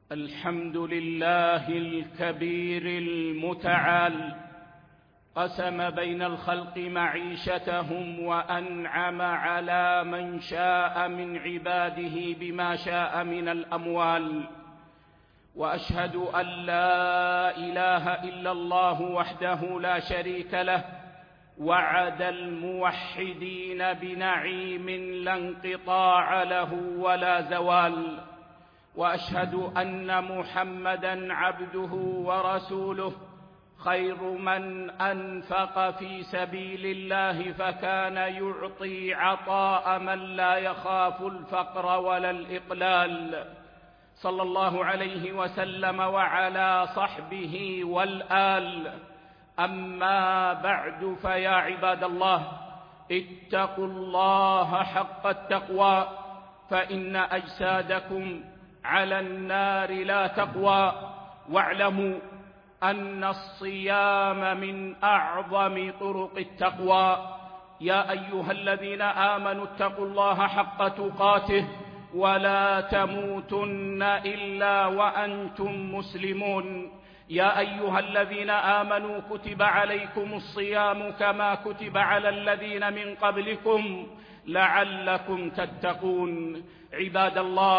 الحمد لله الكبير المتعال، قسم بين الخلق معيشتهم وأنعم على من شاء من عباده بما شاء من الأموال. وأشهد أن لا إله إلا الله وحده لا شريك له، وعد الموحدين بنعيم لا انقطاع له ولا زوال. وأشهد أن محمدًا عبده ورسوله، خير من أنفق في سبيل الله فكان يعطي عطاء من لا يخاف الفقر ولا الإقلال، صلى الله عليه وسلم وعلى صحبه والآل. أما بعد، فيا عباد الله، اتقوا الله حق التقوى، فإن أجسادكم على النار لا تقوى. واعلموا أن الصيام من أعظم طرق التقوى. يا أيها الذين آمنوا اتقوا الله حق تقاته ولا تموتن إلا وأنتم مسلمون. يا أيها الذين آمنوا كتب عليكم الصيام كما كتب على الذين من قبلكم لعلكم تتقون. عباد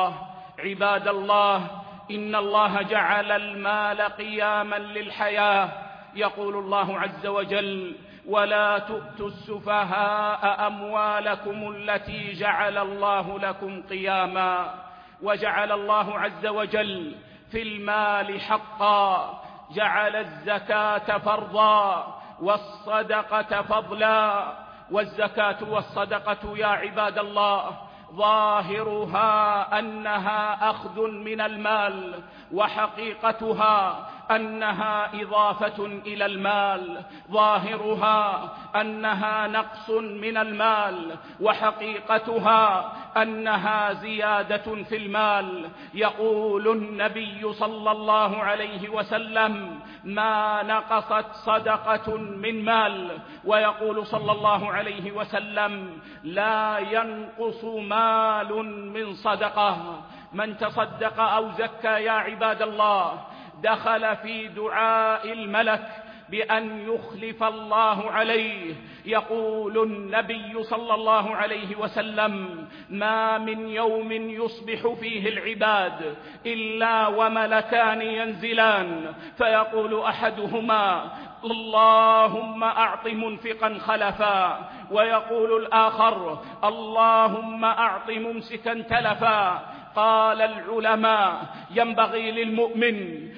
الله، إن الله جعل المال قياما للحياة. يقول الله عز وجل: ولا تؤتوا السفهاء أموالكم التي جعل الله لكم قياما. وجعل الله عز وجل في المال حقا، جعل الزكاة فرضا والصدقة فضلا. والزكاة والصدقة يا عباد الله ظاهرها أنها أخذ من المال، وحقيقتها أنها إضافة إلى المال. ظاهرها أنها نقص من المال، وحقيقتها أنها زيادة في المال. يقول النبي صلى الله عليه وسلم: ما نقصت صدقة من مال. ويقول صلى الله عليه وسلم: لا ينقص مال من صدقة. من تصدق أو زكى يا عباد الله دخل في دعاء الملك بأن يخلف الله عليه. يقول النبي صلى الله عليه وسلم: ما من يوم يصبح فيه العباد إلا وملكان ينزلان، فيقول أحدهما: اللهم أعط منفقا خلفا، ويقول الآخر: اللهم أعط ممسكا تلفا. قال العلماء: ينبغي للمؤمن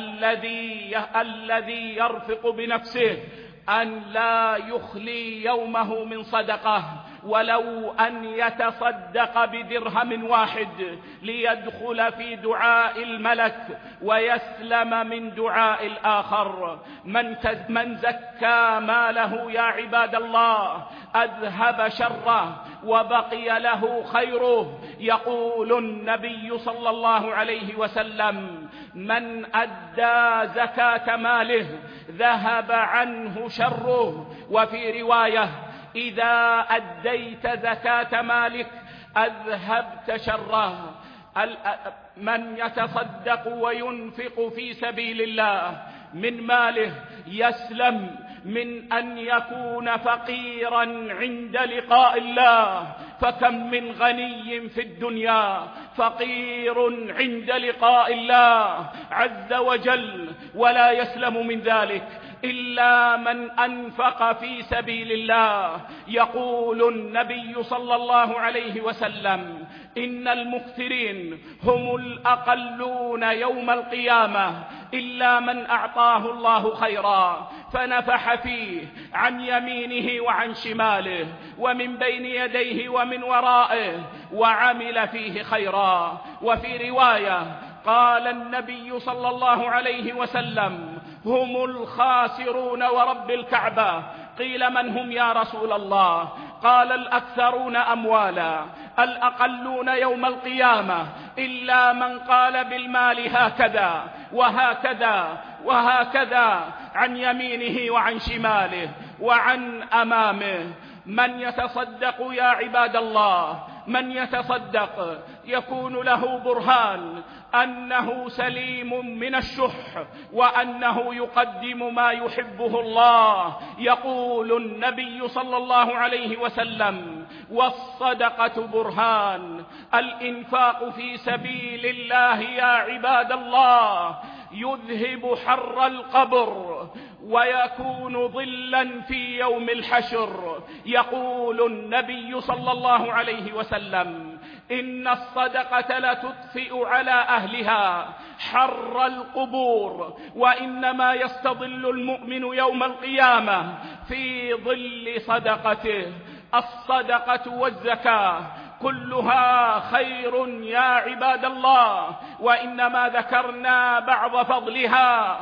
الذي يرفق بنفسه أن لا يخلي يومه من صدقة، ولو أن يتصدق بدرهم واحد ليدخل في دعاء الملك ويسلم من دعاء الآخر. من زكى ماله يا عباد الله أذهب شره وبقي له خيره. يقول النبي صلى الله عليه وسلم: من أدى زكاة ماله ذهب عنه شره. وفي رواية: إذا أديت زكاة مالك أذهبت شره. من يتصدق وينفق في سبيل الله من ماله يسلم من أن يكون فقيرا عند لقاء الله. فكم من غني في الدنيا فقير عند لقاء الله عز وجل، ولا يسلم من ذلك إلا من أنفق في سبيل الله. يقول النبي صلى الله عليه وسلم: إن المكثرين هم الأقلون يوم القيامة إلا من أعطاه الله خيرا فنفح فيه عن يمينه وعن شماله ومن بين يديه ومن ورائه وعمل فيه خيرا. وفي رواية قال النبي صلى الله عليه وسلم: هم الخاسرون ورب الكعبة. قيل: من هم يا رسول الله؟ قال: الأكثرون أموالا الأقلون يوم القيامة إلا من قال بالمال هكذا وهكذا وهكذا عن يمينه وعن شماله وعن أمامه. من يتصدق يا عباد الله من يتصدق يكون له برهان أنه سليم من الشح وأنه يقدم ما يحبه الله. يقول النبي صلى الله عليه وسلم: والصدقة برهان. الإنفاق في سبيل الله يا عباد الله يذهب حر القبر ويكون ظلا في يوم الحشر. يقول النبي صلى الله عليه وسلم: إن الصدقة لتطفئ على أهلها حر القبور، وإنما يستظل المؤمن يوم القيامة في ظل صدقته. الصدقة والزكاة كلها خير يا عباد الله، وإنما ذكرنا بعض فضلها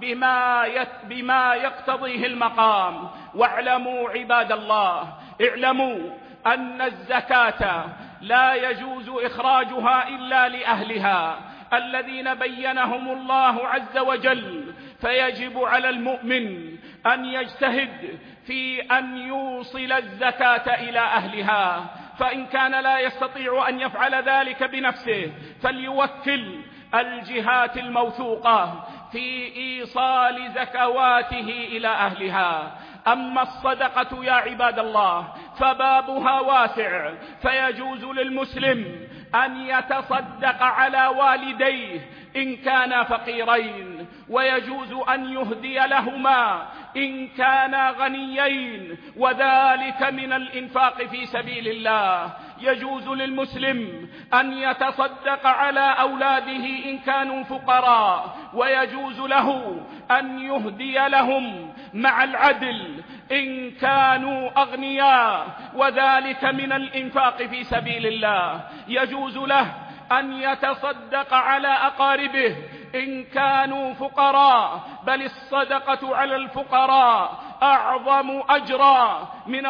بما يقتضيه المقام. واعلموا عباد الله، اعلموا أن الزكاة لا يجوز إخراجها إلا لأهلها الذين بينهم الله عز وجل. فيجب على المؤمن أن يجتهد في أن يوصل الزكاة إلى أهلها، فإن كان لا يستطيع أن يفعل ذلك بنفسه فليوكل الجهات الموثوقة في إيصال زكواته إلى أهلها. أما الصدقة يا عباد الله فبابها واسع، فيجوز للمسلم أن يتصدق على والديه إن كانا فقيرين، ويجوز أن يهدي لهما إن كانا غنيين، وذلك من الإنفاق في سبيل الله. يجوز للمسلم أن يتصدق على أولاده إن كانوا فقراء، ويجوز له أن يهدي لهم مع العدل إن كانوا أغنياء، وذلك من الإنفاق في سبيل الله. يجوز له أن يتصدق على أقاربه إن كانوا فقراء، بل الصدقة على الفقراء أعظم أجرا من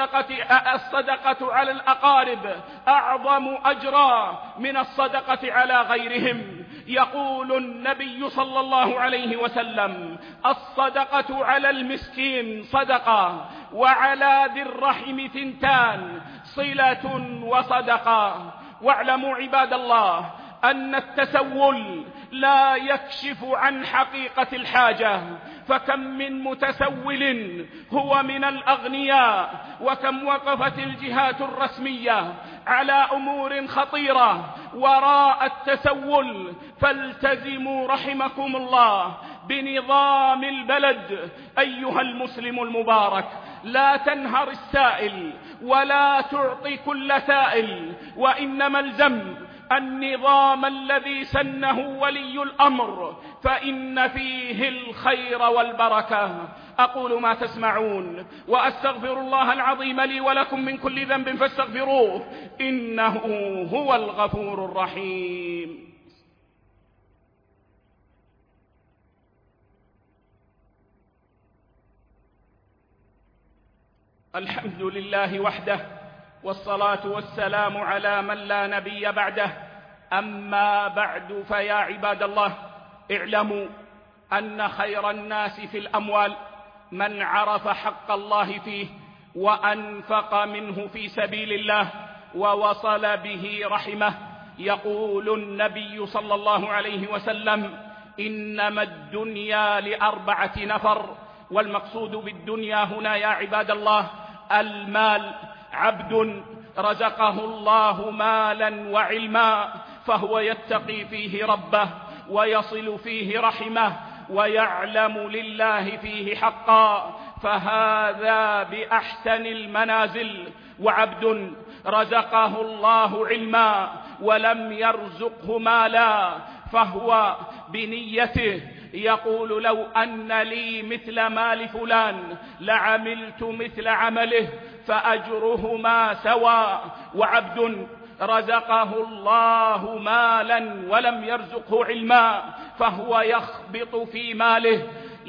الصدقة على الأقارب أعظم أجرا من الصدقة على غيرهم. يقول النبي صلى الله عليه وسلم: الصدقة على المسكين صدقة، وعلى ذي الرحم ثنتان، صلة وصدقة. واعلموا عباد الله أن التسول لا يكشف عن حقيقة الحاجة، فكم من متسول هو من الأغنياء، وكم وقفت الجهات الرسمية على أمور خطيرة وراء التسول. فالتزموا رحمكم الله بنظام البلد أيها المسلم المبارك. لا تنهر السائل ولا تعطي كل سائل، وإنما الذنب النظام الذي سنه ولي الأمر، فإن فيه الخير والبركة. أقول ما تسمعون وأستغفر الله العظيم لي ولكم من كل ذنب فاستغفروه إنه هو الغفور الرحيم. الحمد لله وحده، والصلاة والسلام على من لا نبي بعده. أما بعد، فيا عباد الله اعلموا أن خير الناس في الأموال من عرف حق الله فيه وأنفق منه في سبيل الله ووصل به رحمه. يقول النبي صلى الله عليه وسلم: إنما الدنيا لأربعة نفر. والمقصود بالدنيا هنا يا عباد الله المال. عبد رزقه الله مالا وعلما فهو يتقي فيه ربه ويصل فيه رحمه ويعلم لله فيه حقا، فهذا بأحسن المنازل. وعبد رزقه الله علما ولم يرزقه مالا فهو بنيته يقول: لو أن لي مثل مال فلان لعملت مثل عمله فأجرهما سواء. وعبد رزقه الله مالا ولم يرزقه علما فهو يخبط في ماله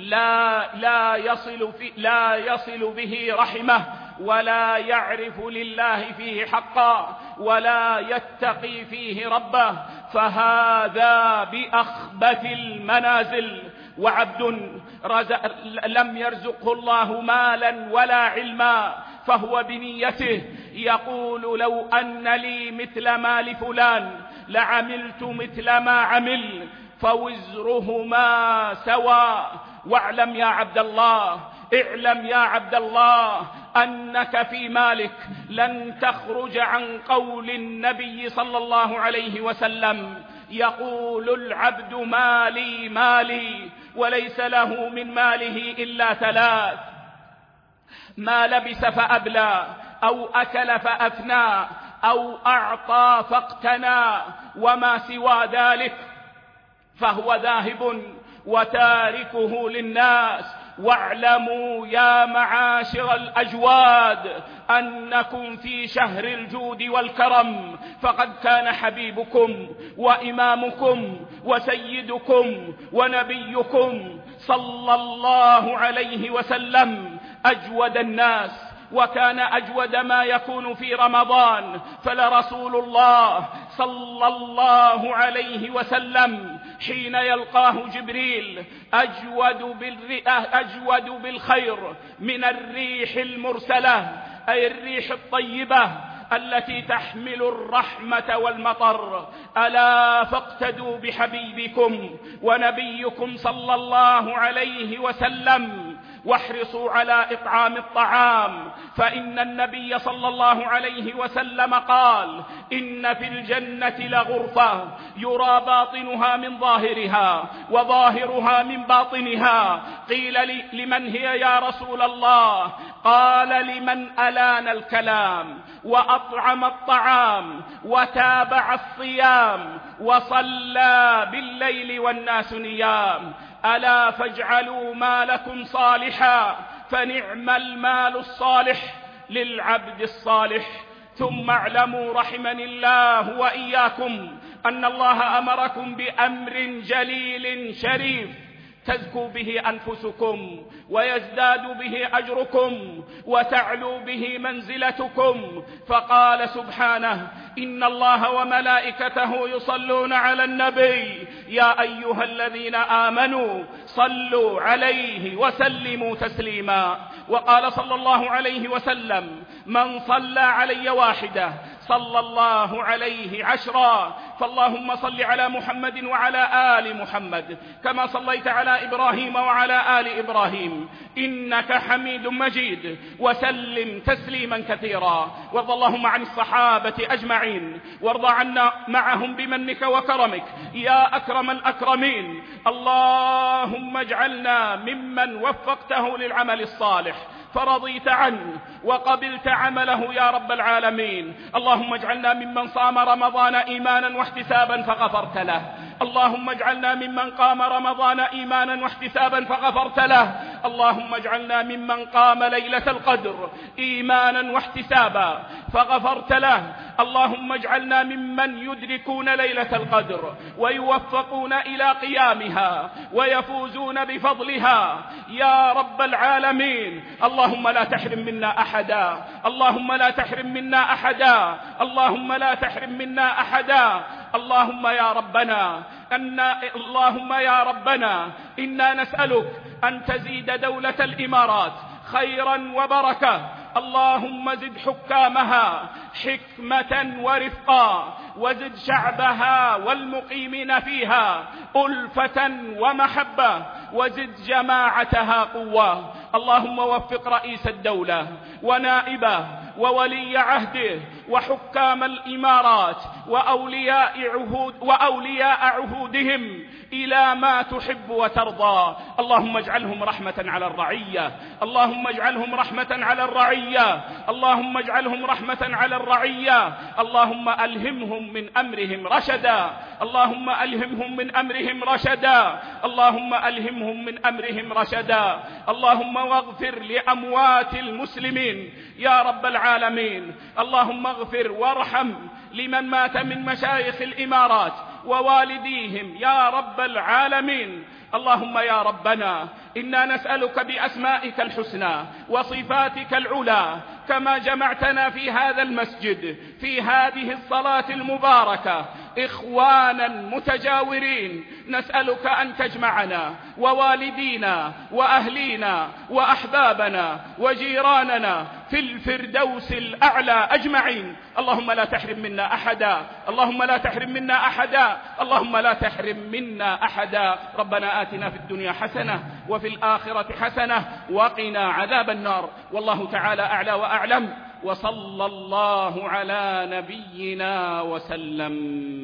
لا يصل به رحمه ولا يعرف لله فيه حقا ولا يتقي فيه ربه، فهذا بأخبث المنازل. وعبد لم يرزقه الله مالا ولا علما فهو بنيته يقول لو أن لي مثل ما لفلان لعملت مثل ما عمل فوزرهما سواء. واعلم يا عبد الله، اعلم يا عبد الله أنك في مالك لن تخرج عن قول النبي صلى الله عليه وسلم: يقول العبد مالي مالي، وليس له من ماله إلا ثلاث: ما لبس فأبلى، أو أكل فأفنى، أو أعطى فاقتنى، وما سوى ذلك فهو ذاهب وتاركه للناس. واعلموا يا معاشر الأجواد أنكم في شهر الجود والكرم، فقد كان حبيبكم وإمامكم وسيدكم ونبيكم صلى الله عليه وسلم أجود الناس، وكان أجود ما يكون في رمضان. فلرسول الله صلى الله عليه وسلم حين يلقاه جبريل أجود بالخير من الريح المرسلة، أي الريح الطيبة التي تحمل الرحمة والمطر. ألا فاقتدوا بحبيبكم ونبيكم صلى الله عليه وسلم، واحرصوا على إطعام الطعام، فإن النبي صلى الله عليه وسلم قال: إن في الجنة لغرفة يرى باطنها من ظاهرها وظاهرها من باطنها. قيل لمن هي يا رسول الله؟ قال: لمن ألان الكلام وأطعم الطعام وتابع الصيام وصلى بالليل والناس نيام. ألا فاجعلوا مالكم صالحا، فنعم المال الصالح للعبد الصالح. ثم اعلموا رحمني الله وإياكم أن الله أمركم بأمر جليل شريف تزكو به أنفسكم ويزداد به أجركم وتعلو به منزلتكم. فقال سبحانه: إن الله وملائكته يصلون على النبي يا أيها الذين آمنوا صلوا عليه وسلموا تسليما. وقال صلى الله عليه وسلم: من صلى علي واحدة صلى الله عليه 10. فاللهم صل على محمد وعلى آل محمد كما صليت على إبراهيم وعلى آل إبراهيم إنك حميد مجيد، وسلم تسليما كثيرا. وارض اللهم عن الصحابة أجمعين، وارض عنا معهم بمنك وكرمك يا أكرم الأكرمين. اللهم اجعلنا ممن وفقته للعمل الصالح فرضيت عنه وقبلت عمله يا رب العالمين. اللهم اجعلنا ممن صام رمضان إيمانا واحتسابا فغفرت له. اللهم اجعلنا ممن قام رمضان إيمانا واحتسابا فغفرت له. اللهم اجعلنا ممن قام ليلة القدر إيمانا واحتسابا فغفرت له. اللهم اجعلنا ممن يدركون ليلة القدر ويوفقون إلى قيامها ويفوزون بفضلها يا رب العالمين. اللهم لا تحرم منا أحدا، اللهم لا تحرم منا أحدا، اللهم لا تحرم منا أحدا. اللهم يا ربنا إنا نسألك أن تزيد دولة الإمارات خيرا وبركة. اللهم زد حكامها حكمة ورفقا، وزد شعبها والمقيمين فيها ألفة ومحبة، وزد جماعتها قوة. اللهم وفق رئيس الدولة ونائبه وولي عهده وحكام الإمارات وأولياء عهودهم إلى ما تحب وترضى. اللهم اجعلهم رحمة على الرعية، اللهم اجعلهم رحمة على الرعية، اللهم اجعلهم رحمة على الرعية. اللهم ألهمهم من أمرهم رشدا، اللهم ألهمهم من أمرهم رشدا، اللهم ألهمهم من أمرهم رشدا. اللهم واغفر لأموات المسلمين يا رب العالمين. اللهم اغفر وارحم لمن مات من مشايخ الإمارات ووالديهم يا رب العالمين. اللهم يا ربنا إنا نسألك بأسمائك الحسنى وصفاتك العلى كما جمعتنا في هذا المسجد في هذه الصلاة المباركة إخوانا متجاورين، نسألك أن تجمعنا ووالدينا وأهلينا وأحبابنا وجيراننا في الفردوس الأعلى أجمعين. اللهم لا تحرم منا أحدا، اللهم لا تحرم منا أحدا، اللهم لا تحرم منا أحدا. ربنا آتنا في الدنيا حسنة وفي الآخرة حسنة وقنا عذاب النار. والله تعالى أعلى وأعلم، وصلى الله على نبينا وسلم.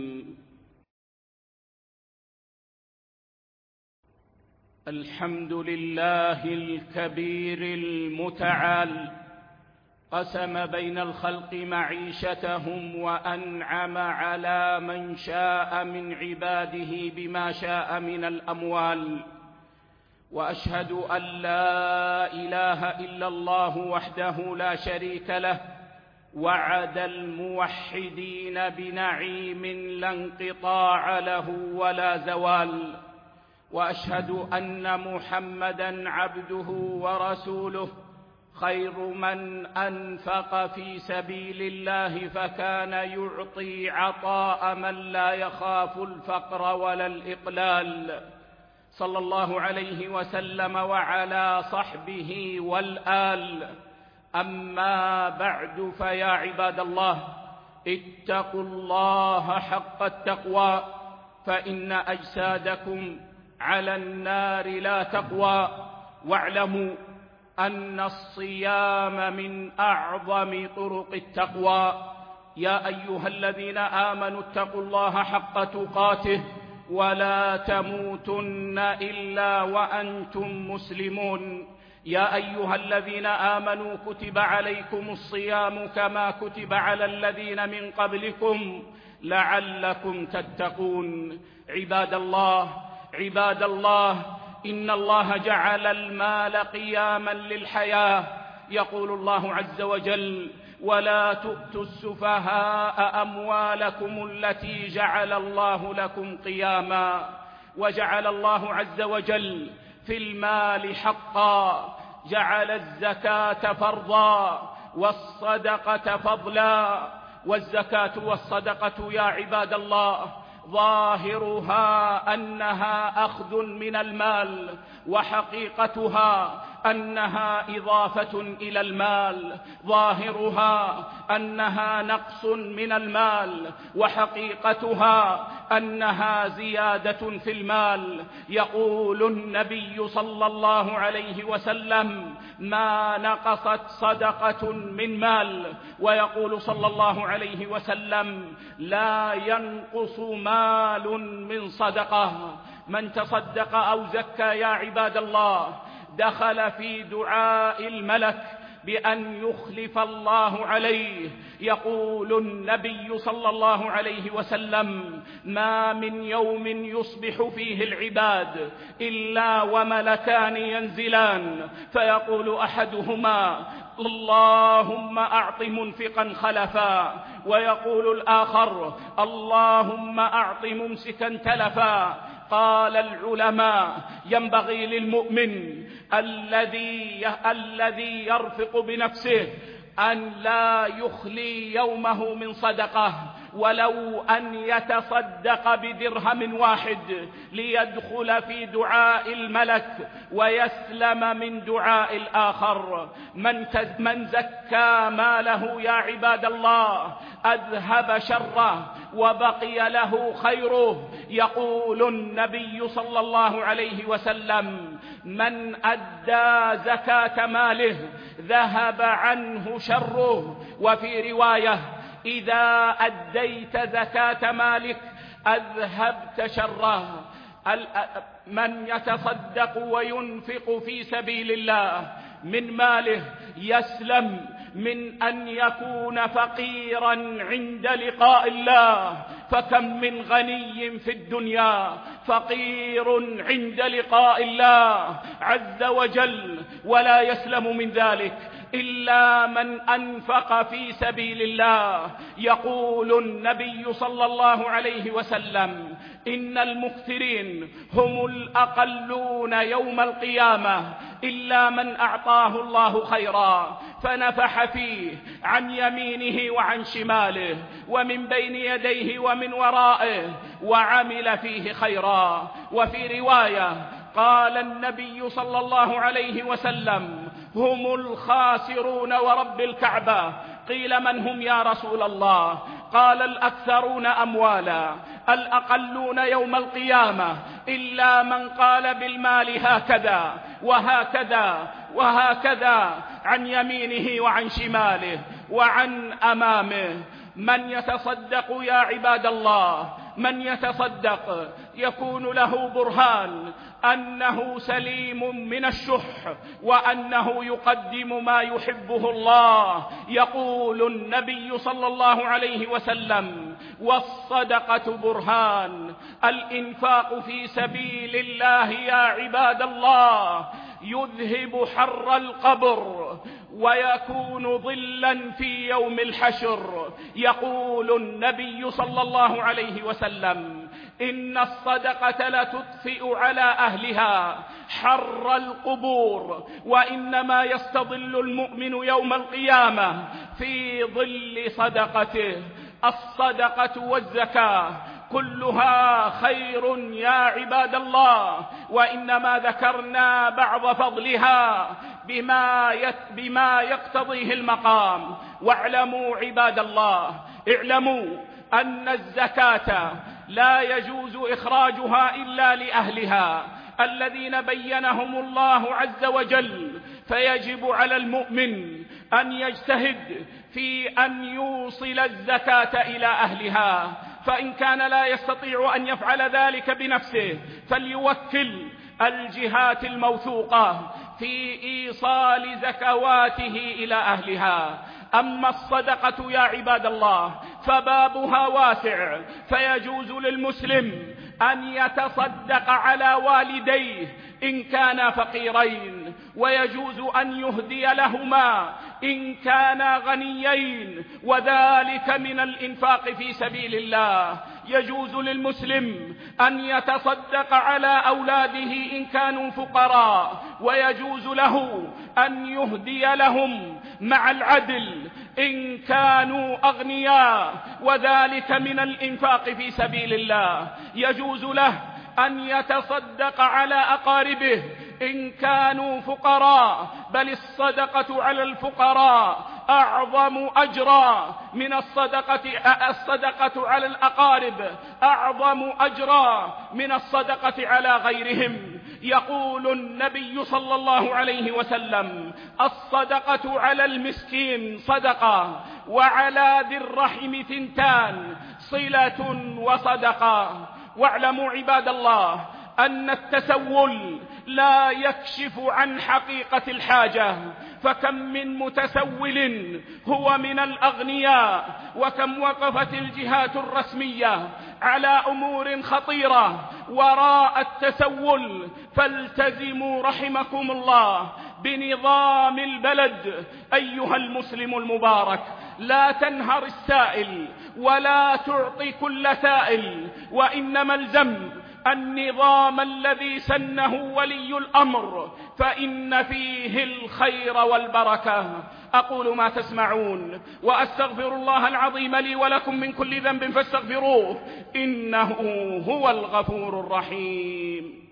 الحمد لله الكبير المتعال، قسم بين الخلق معيشتهم وأنعم على من شاء من عباده بما شاء من الأموال. وأشهد أن لا إله إلا الله وحده لا شريك له، وعد الموحدين بنعيم لا انقطاع له ولا زوال. وأشهد أن محمدًا عبده ورسوله، خير من أنفق في سبيل الله فكان يعطي عطاء من لا يخاف الفقر ولا الإقلال، صلى الله عليه وسلم وعلى صحبه والآل. أما بعد، فيا عباد الله، اتقوا الله حق التقوى، فإن أجسادكم على النار لا تقوى. واعلموا أن الصيام من أعظم طرق التقوى. يا أيها الذين آمنوا اتقوا الله حق تقاته ولا تموتن إلا وأنتم مسلمون. يا أيها الذين آمنوا كتب عليكم الصيام كما كتب على الذين من قبلكم لعلكم تتقون. عباد الله، إن الله جعل المال قياما للحياة. يقول الله عز وجل: ولا تؤتوا السفهاء أموالكم التي جعل الله لكم قياما. وجعل الله عز وجل في المال حقا، جعل الزكاة فرضا والصدقة فضلا. والزكاة والصدقة يا عباد الله ظاهرها أنها أخذ من المال، وحقيقتها أنها إضافة إلى المال. ظاهرها أنها نقص من المال، وحقيقتها أنها زيادة في المال. يقول النبي صلى الله عليه وسلم: ما نقصت صدقة من مال. ويقول صلى الله عليه وسلم: لا ينقص مال من صدقة. من تصدق أو زكى يا عباد الله دخل في دعاء الملك بأن يخلف الله عليه. يقول النبي صلى الله عليه وسلم: ما من يوم يصبح فيه العباد إلا وملكان ينزلان، فيقول أحدهما: اللهم أعط منفقا خلفا، ويقول الآخر: اللهم أعط ممسكا تلفا. قال العلماء: ينبغي للمؤمن الذي يرفق بنفسه أن لا يخلي يومه من صدقة، ولو أن يتصدق بدرهم واحد ليدخل في دعاء الملك ويسلم من دعاء الآخر. من زكى ماله يا عباد الله أذهب شره وبقي له خيره. يقول النبي صلى الله عليه وسلم: من أدى زكاة ماله ذهب عنه شره. وفي رواية: إذا أديت زكاة مالك أذهبت شره. من يتصدق وينفق في سبيل الله من ماله يسلم من أن يكون فقيرا عند لقاء الله. فكم من غني في الدنيا فقير عند لقاء الله عز وجل، ولا يسلم من ذلك إلا من أنفق في سبيل الله. يقول النبي صلى الله عليه وسلم: إن المكثرين هم الأقلون يوم القيامة إلا من أعطاه الله خيرا فنفح فيه عن يمينه وعن شماله ومن بين يديه ومن ورائه وعمل فيه خيرا. وفي رواية قال النبي صلى الله عليه وسلم: هم الخاسرون ورب الكعبة. قيل: من هم يا رسول الله؟ قال: الأكثرون أموالا الأقلون يوم القيامة إلا من قال بالمال هكذا وهكذا وهكذا عن يمينه وعن شماله وعن أمامه. من يتصدق يا عباد الله، من يتصدق يكون له برهان أنه سليم من الشح وأنه يقدم ما يحبه الله. يقول النبي صلى الله عليه وسلم: والصدقة برهان. الإنفاق في سبيل الله يا عباد الله يذهب حر القبر ويكون ظلا في يوم الحشر. يقول النبي صلى الله عليه وسلم: إن الصدقة لتطفئ على أهلها حر القبور، وإنما يستظل المؤمن يوم القيامة في ظل صدقته. الصدقة والزكاة كلها خير يا عباد الله، وإنما ذكرنا بعض فضلها بما يقتضيه المقام. واعلموا عباد الله، اعلموا أن الزكاة لا يجوز إخراجها إلا لأهلها الذين بينهم الله عز وجل. فيجب على المؤمن أن يجتهد في أن يوصل الزكاة إلى أهلها، فإن كان لا يستطيع أن يفعل ذلك بنفسه فليوكل الجهات الموثوقة في إيصال زكواته إلى أهلها. أما الصدقة يا عباد الله فبابها واسع، فيجوز للمسلم أن يتصدق على والديه إن كانا فقيرين، ويجوز أن يهدي لهما إن كانا غنيين، وذلك من الإنفاق في سبيل الله. يجوز للمسلم أن يتصدق على أولاده إن كانوا فقراء، ويجوز له أن يهدي لهم مع العدل إن كانوا أغنياء، وذلك من الإنفاق في سبيل الله. يجوز له أن يتصدق على أقاربه إن كانوا فقراء، بل الصدقة على الفقراء أعظم أجرا من الصدقة على الأقارب أعظم أجرا من الصدقة على غيرهم. يقول النبي صلى الله عليه وسلم: الصدقة على المسكين صدقة، وعلى ذي الرحم ثنتان، صلة وصدقة. واعلموا عباد الله أن التسول لا يكشف عن حقيقة الحاجة، فكم من متسول هو من الأغنياء، وكم وقفت الجهات الرسمية على أمور خطيرة وراء التسول. فالتزموا رحمكم الله بنظام البلد أيها المسلم المبارك. لا تنهر السائل ولا تعطي كل سائل، وإنما الذنب النظام الذي سنه ولي الأمر، فإن فيه الخير والبركة. أقول ما تسمعون وأستغفر الله العظيم لي ولكم من كل ذنب فاستغفروه إنه هو الغفور الرحيم.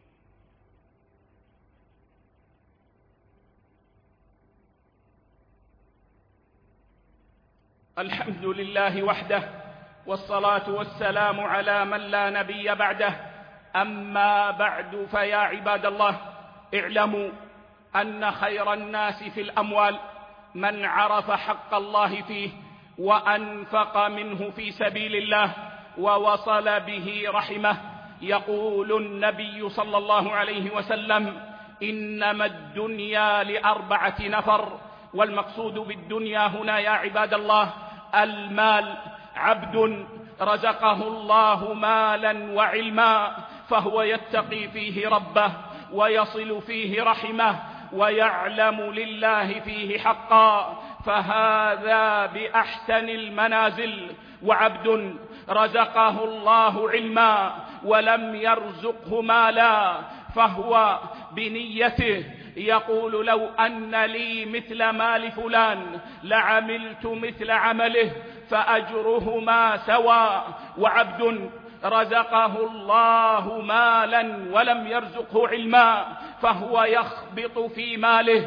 الحمد لله وحده، والصلاة والسلام على من لا نبي بعده. أما بعد، فيا عباد الله اعلموا أن خير الناس في الأموال من عرف حق الله فيه وأنفق منه في سبيل الله ووصل به رحمه. يقول النبي صلى الله عليه وسلم: إنما الدنيا ل4 نفر. والمقصود بالدنيا هنا يا عباد الله المال. عبد رزقه الله مالا وعلما فهو يتقي فيه ربه ويصل فيه رحمه ويعلم لله فيه حقا، فهذا بأحسن المنازل. وعبد رزقه الله علما ولم يرزقه مالا، فهو بنيته يقول لو أن لي مثل مال فلان لعملت مثل عمله فأجرهما سواء. وعبد رزقه الله مالا ولم يرزقه علما فهو يخبط في ماله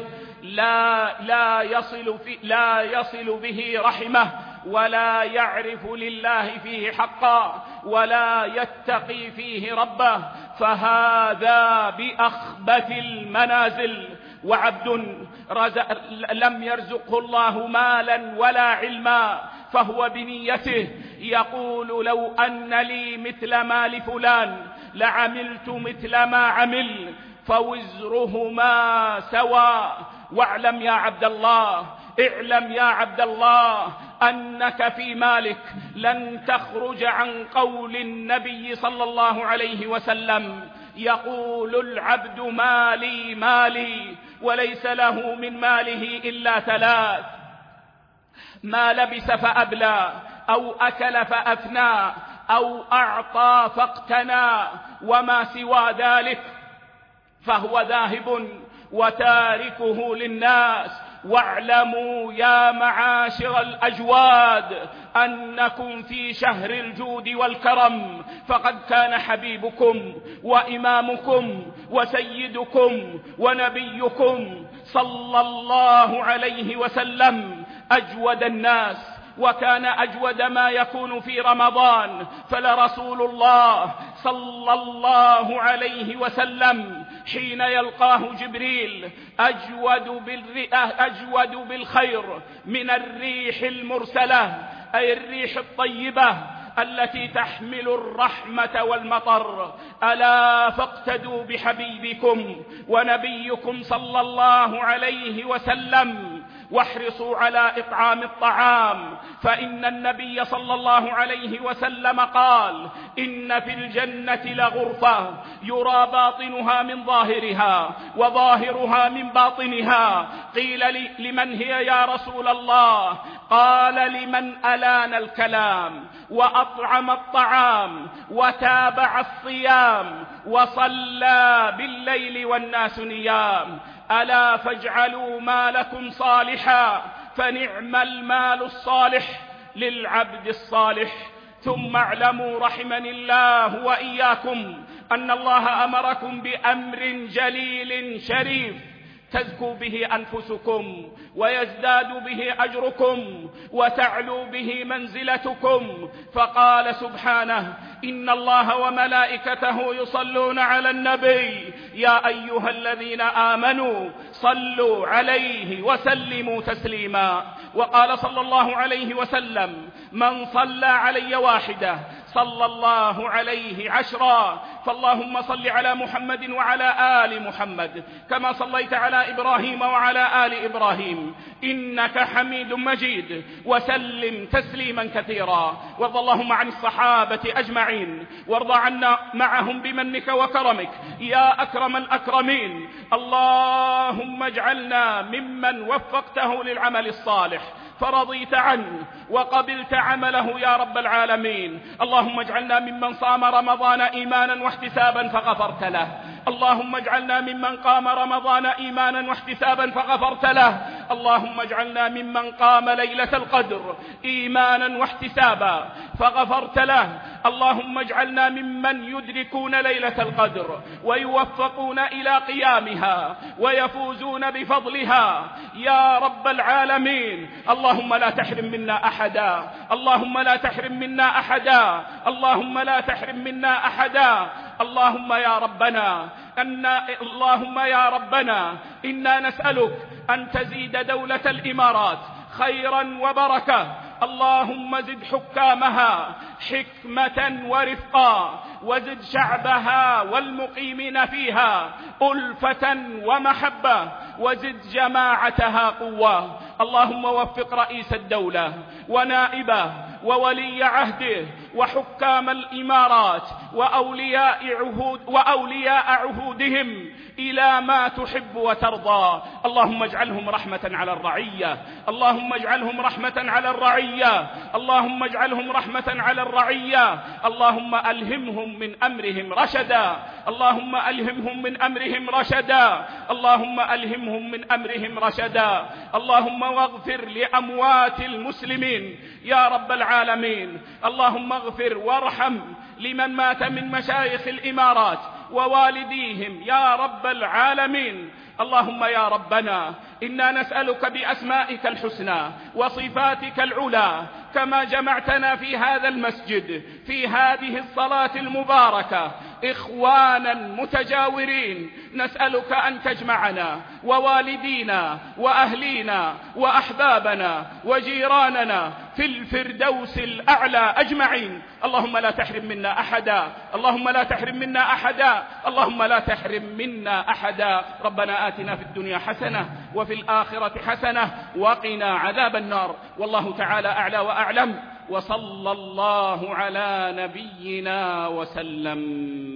لا يصل به رحمه ولا يعرف لله فيه حقا ولا يتقي فيه ربه، فهذا بأخبث المنازل. وعبد لم يرزقه الله مالا ولا علما فهو بنيته يقول لو أن لي مثل مال فلان لعملت مثل ما عمل فوزرهما سواء. واعلم يا عبد الله، اعلم يا عبد الله أنك في مالك لن تخرج عن قول النبي صلى الله عليه وسلم يقول العبد مالي مالي، وليس له من ماله إلا ثلاث: ما لبس فأبلى، أو أكل فأفنى، أو أعطى فاقتنى، وما سوى ذلك فهو ذاهب وتاركه للناس. واعلموا يا معاشر الأجواد أنكم في شهر الجود والكرم، فقد كان حبيبكم وإمامكم وسيدكم ونبيكم صلى الله عليه وسلم أجود الناس، وكان أجود ما يكون في رمضان، فلرسول الله صلى الله عليه وسلم حين يلقاه جبريل أجود بالخير من الريح المرسلة، أي الريح الطيبة التي تحمل الرحمة والمطر. ألا فاقتدوا بحبيبكم ونبيكم صلى الله عليه وسلم واحرصوا على إطعام الطعام، فإن النبي صلى الله عليه وسلم قال: إن في الجنة لغرفة يرى باطنها من ظاهرها وظاهرها من باطنها. قيل لمن هي يا رسول الله؟ قال: لمن ألان الكلام وأطعم الطعام وتابع الصيام وصلى بالليل والناس نيام. ألا فاجعلوا مالكم صالحا، فنعم المال الصالح للعبد الصالح. ثم اعلموا رحمني الله وإياكم أن الله أمركم بأمر جليل شريف تزكو به أنفسكم ويزداد به أجركم وتعلو به منزلتكم، فقال سبحانه: إن الله وملائكته يصلون على النبي يا أيها الذين آمنوا صلوا عليه وسلموا تسليما. وقال صلى الله عليه وسلم: من صلى علي واحدة صلى الله عليه 10. فاللهم صل على محمد وعلى آل محمد كما صليت على إبراهيم وعلى آل إبراهيم إنك حميد مجيد، وسلم تسليما كثيرا. وارض اللهم عن الصحابة أجمعين، وارض عنا معهم بمنك وكرمك يا أكرم الأكرمين. اللهم اجعلنا ممن وفقته للعمل الصالح فرضيت عنه وقبلت عمله يا رب العالمين. اللهم اجعلنا ممن صام رمضان إيمانا واحتسابا فغفرت له. اللهم اجعلنا ممن قام رمضان إيمانا واحتسابا فغفرت له. اللهم اجعلنا ممن قام ليلة القدر إيمانا واحتسابا فغفرت له. اللهم اجعلنا ممن يدركون ليلة القدر ويوفقون إلى قيامها ويفوزون بفضلها يا رب العالمين. اللهم لا تحرم منا أحدا، اللهم لا تحرم منا أحدا، اللهم لا تحرم منا أحدا. اللهم يا ربنا إنا نسألك أن تزيد دولة الإمارات خيرا وبركة. اللهم زد حكامها حكمة ورفقا، وزد شعبها والمقيمين فيها ألفة ومحبة، وزد جماعتها قوة. اللهم وفق رئيس الدولة ونائبه وولي عهده وحكام الإمارات وأولياء عهودهم إلى ما تحب وترضى. اللهم اجعلهم رحمة على الرعية، اللهم اجعلهم رحمة على الرعية، اللهم اجعلهم رحمة على الرعية. اللهم ألهمهم من أمرهم رشدا، اللهم ألهمهم من أمرهم رشدا، اللهم ألهمهم من أمرهم رشدا. اللهم واغفر لأموات المسلمين يا رب العالمين. اللهم اغفر وارحم لمن مات من مشايخ الإمارات ووالديهم يا رب العالمين. اللهم يا ربنا إنا نسألك بأسمائك الحسنى وصفاتك العلى كما جمعتنا في هذا المسجد في هذه الصلاة المباركة إخوانا متجاورين، نسألك أن تجمعنا ووالدينا وأهلينا وأحبابنا وجيراننا في الفردوس الأعلى أجمعين. اللهم لا تحرم منا أحدا، اللهم لا تحرم منا أحدا، اللهم لا تحرم منا أحدا. ربنا آتنا في الدنيا حسنة وفي الآخرة حسنة وقنا عذاب النار. والله تعالى أعلى وأعلم، وصلى الله على نبينا وسلم.